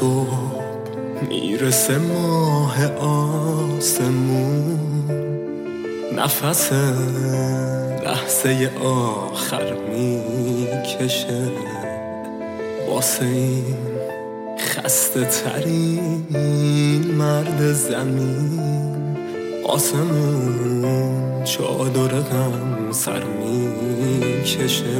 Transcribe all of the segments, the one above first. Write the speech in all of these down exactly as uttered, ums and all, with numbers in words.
صبح میرسه ماه آسمون، نفس لحظه آخر میکشه واسه این خسته ترین مرد زمین. آسمون چادر غم سر میکشه.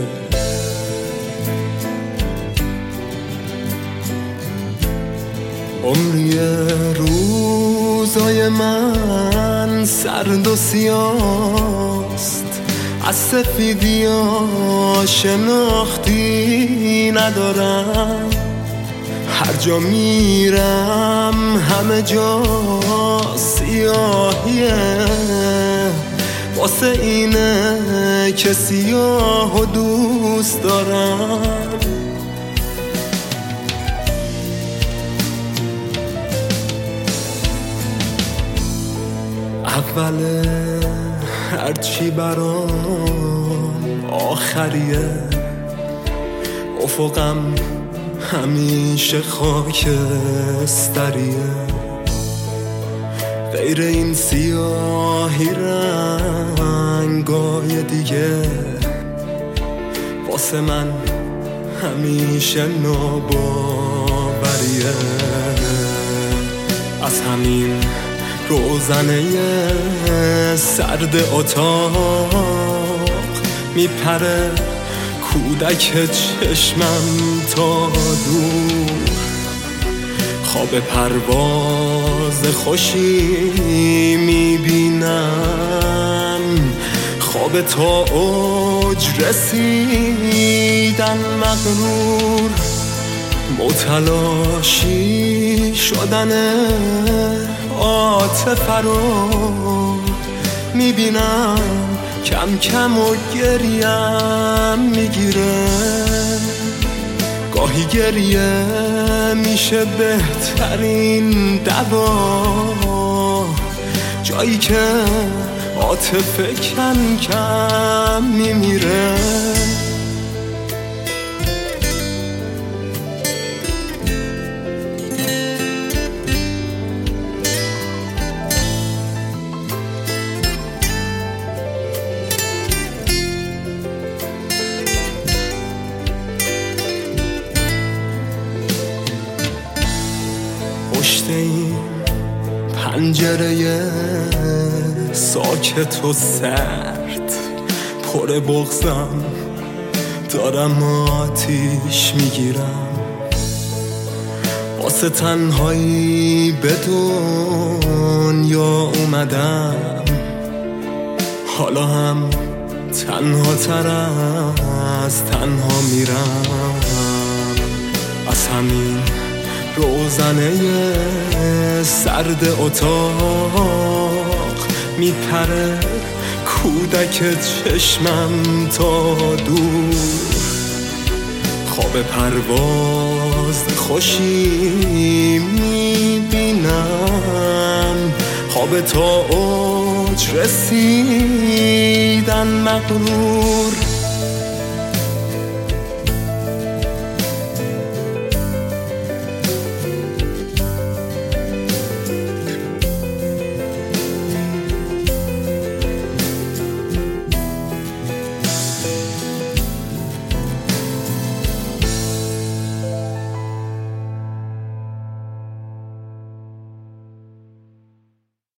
عمری روزای من سرد و سیاست، از سفیدی ها شناختی ندارم. هر جا میرم همه جا سیاهیه، واسه اینه که سیاه و دوست دارم. اول هرچی برام آخریه، افقم همیشه خاکستریه. غیر این سیاهی رنگای دیگه واسه من همیشه ناباوریه. از همین روزنه سرد اتاق میپره کودک چشمم تا دور. خواب پرواز خوشی میبینم، خواب تا اوج رسیدن مغرور. متلاشی شدن عاطفه رو میبینم، کم کم و گریم میگیره. گاهی گریه میشه بهترین دوا، جایی که عاطفه کم کم میمیره. پشت این پنجره ساکت و سرد پر بغضم دارم آتیش میگیرم. واسه تنهایی به دنیا اومدم، حالا هم تنها تر از تنها میرم. از همین روزنه سرد اتاق میپره کودک چشمم تا دور. خواب پرواز خوشی میبینم، خواب تا اوج رسیدن مغرور.